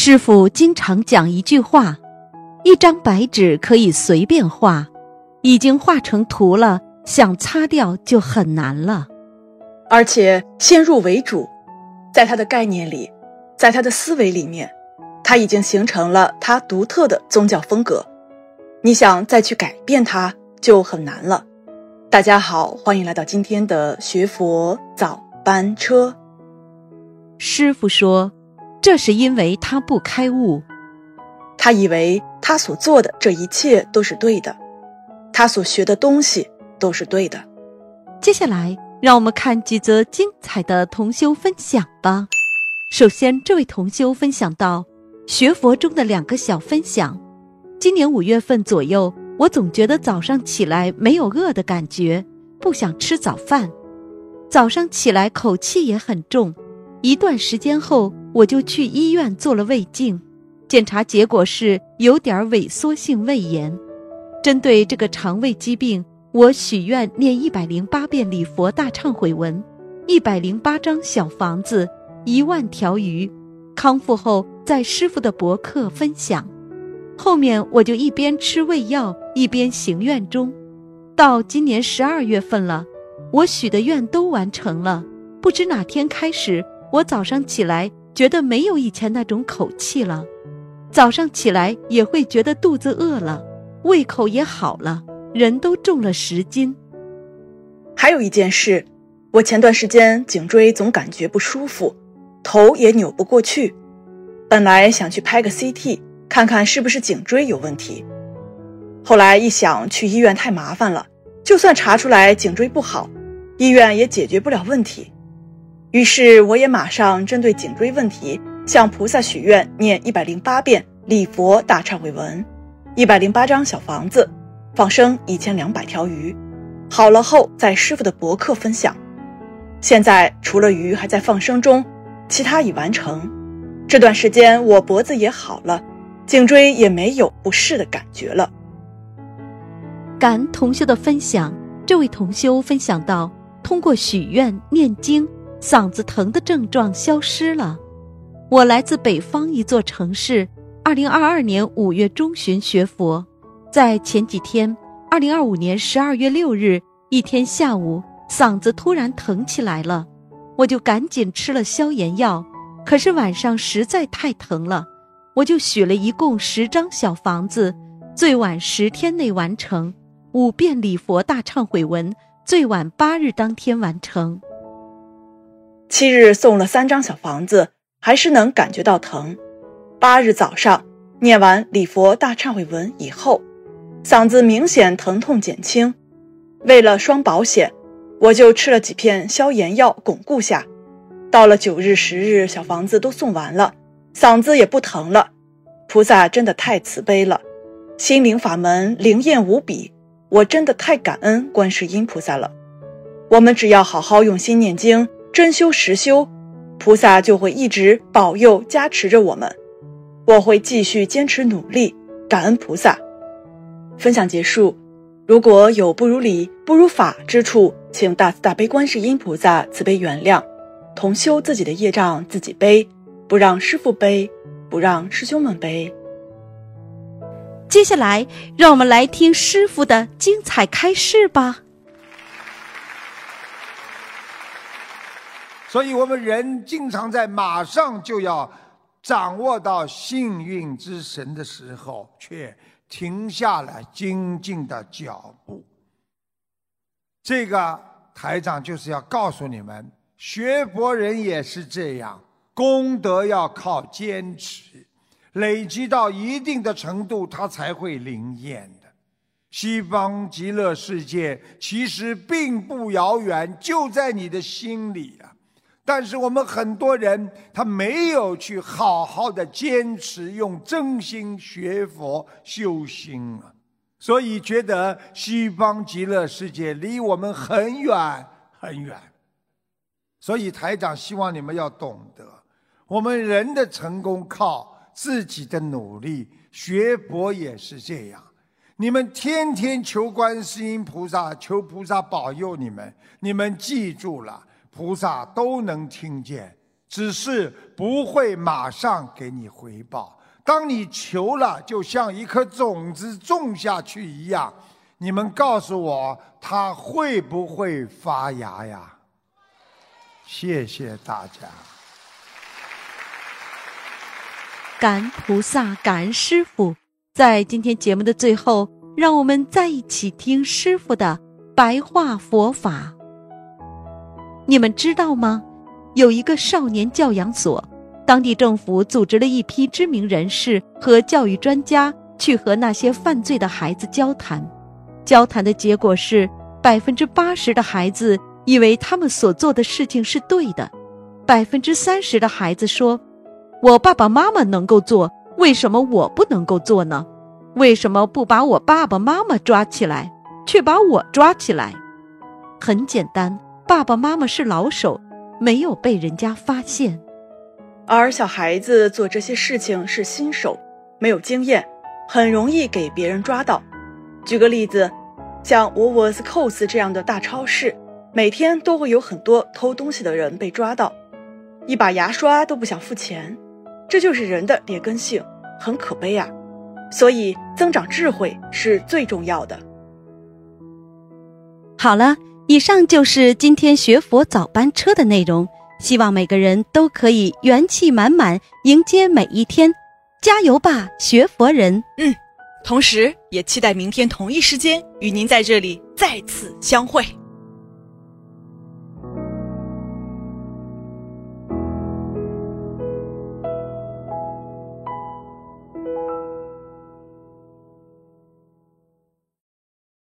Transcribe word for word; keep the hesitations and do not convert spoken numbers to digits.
师父经常讲一句话，一张白纸可以随便画，已经画成图了，想擦掉就很难了。 而且先入为主，在他的概念里，在他的思维里面，他已经形成了他独特的宗教风格，你想再去改变它就很难了。大家好，欢迎来到今天的学佛早班车。 师父说，这是因为他不开悟， 他以为他所做的这一切都是对的，他所学的东西都是对的。 接下来让我们看几则精彩的同修分享吧。首先，这位同修分享到学佛中的两个小分享。今年五月份左右，我总觉得早上起来没有饿的感觉，不想吃早饭，早上起来口气也很重。一段时间后，我就去医院做了胃镜，检查结果是有点萎缩性胃炎。针对这个肠胃疾病，我许愿念一百零八遍礼佛大忏悔文，一百零八张小房子，一万条鱼。康复后在师父的博客分享，后面我就一边吃胃药一边行愿中。到今年十二月份了，我许的愿都完成了。不知哪天开始，我早上起来觉得没有以前那种口气了，早上起来也会觉得肚子饿了，胃口也好了，人都重了十斤。 还有一件事，我前段时间颈椎总感觉不舒服，头也扭不过去，本来想去拍个 C T 看看是不是颈椎有问题，后来一想去医院太麻烦了，就算查出来颈椎不好，医院也解决不了问题。于是我也马上针对颈椎问题向菩萨许愿，念一百零八遍礼佛大忏悔文，一百零八张小房子，放生一千两百条鱼。好了后在师父的博客分享。现在除了鱼还在放生中，其他已完成。这段时间我脖子也好了，颈椎也没有不适的感觉了。 感恩同修的分享。这位同修分享到，通过许愿念经，嗓子疼的症状消失了。我来自北方一座城市，二零二二年五月中旬学佛，在前几天二零二五年十二月六日一天下午，嗓子突然疼起来了，我就赶紧吃了消炎药，可是晚上实在太疼了，我就许了一共十张小房子，最晚十天内完成，五遍礼佛大忏悔文，最晚八日当天完成。 七日送了三张小房子，还是能感觉到疼。八日早上念完礼佛大忏悔文以后，嗓子明显疼痛减轻。为了双保险，我就吃了几片消炎药巩固下。到了九日十日，小房子都送完了，嗓子也不疼了。菩萨真的太慈悲了，心灵法门灵验无比，我真的太感恩观世音菩萨了。我们只要好好用心念经，真修实修，菩萨就会一直保佑加持着我们。我会继续坚持努力，感恩菩萨。分享结束，如果有不如理不如法之处，请大慈大悲观世音菩萨慈悲原谅，同修自己的业障自己背，不让师父背，不让师兄们背。 接下来让我们来听师父的精彩开示吧。 所以我们人经常在马上就要掌握到幸运之神的时候，却停下了精进的脚步。这个台长就是要告诉你们，学佛人也是这样，功德要靠坚持，累积到一定的程度，它才会灵验的。西方极乐世界其实并不遥远，就在你的心里啊。但是我们很多人他没有去好好的坚持，用真心学佛修心啊，所以觉得西方极乐世界离我们很远很远。所以台长希望你们要懂得，我们人的成功靠自己的努力，学佛也是这样。你们天天求观世音菩萨，求菩萨保佑你们，你们记住了，菩萨都能听见， 只是不会马上给你回报。当你求了，就像一颗种子种下去一样，你们告诉我，它会不会发芽呀？谢谢大家。 感恩菩萨，感恩师父。在今天节目的最后，让我们再一起听师父的白话佛法。你们知道吗？有一个少年教养所，当地政府组织了一批知名人士和教育专家去和那些犯罪的孩子交谈。交谈的结果是，百分之八十的孩子以为他们所做的事情是对的，百分之三十的孩子说，我爸爸妈妈能够做，为什么我不能够做呢？为什么不把我爸爸妈妈抓起来，却把我抓起来？很简单，爸爸妈妈是老手，没有被人家发现。 而小孩子做这些事情是新手，没有经验，很容易给别人抓到。举个例子，像 Woolworths Coles 这样的大超市，每天都会有很多偷东西的人被抓到，一把牙刷都不想付钱，这就是人的劣根性，很可悲啊。所以增长智慧是最重要的。 好了，以上就是今天学佛早班车的内容，希望每个人都可以元气满满迎接每一天，加油吧，学佛人。 嗯，同时也期待明天同一时间与您在这里再次相会。